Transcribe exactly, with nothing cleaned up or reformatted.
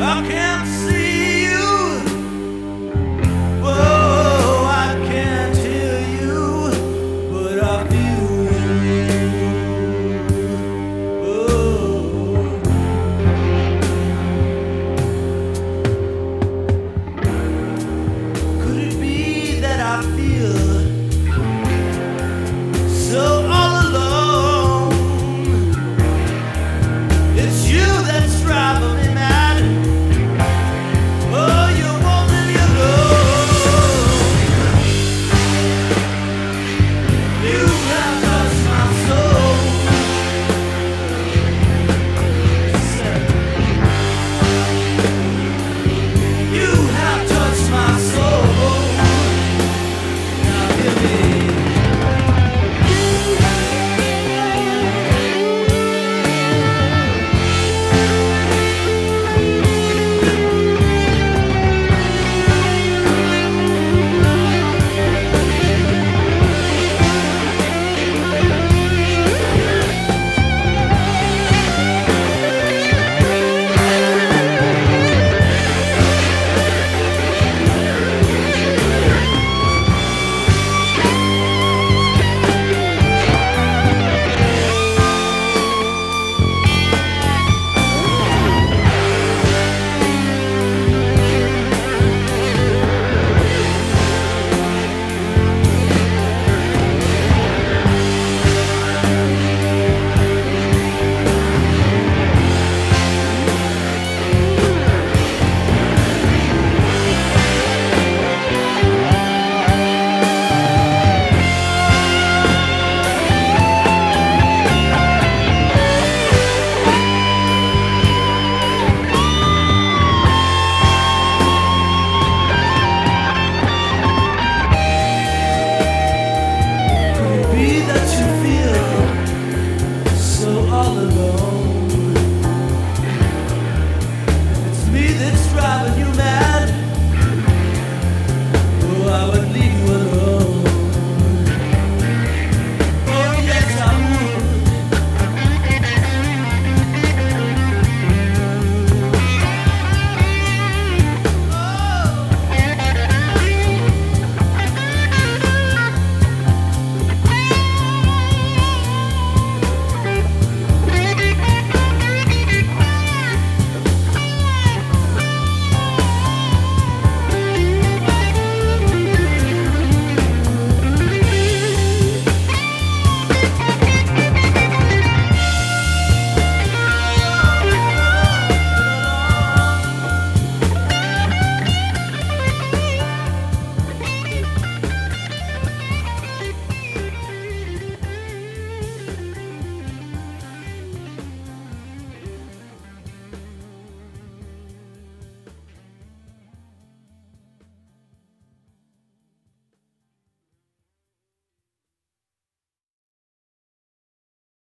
I can't see you. Whoa, I can't hear you, but I feel you. Oh. Could it be that I feel so all alone? It's you that's driving me mad. Oh, you won't leave me alone. You have touched my soul. You have touched my soul. Now hear me. Be that you feel so all alone. It's me that's driving you mad. Oh, I would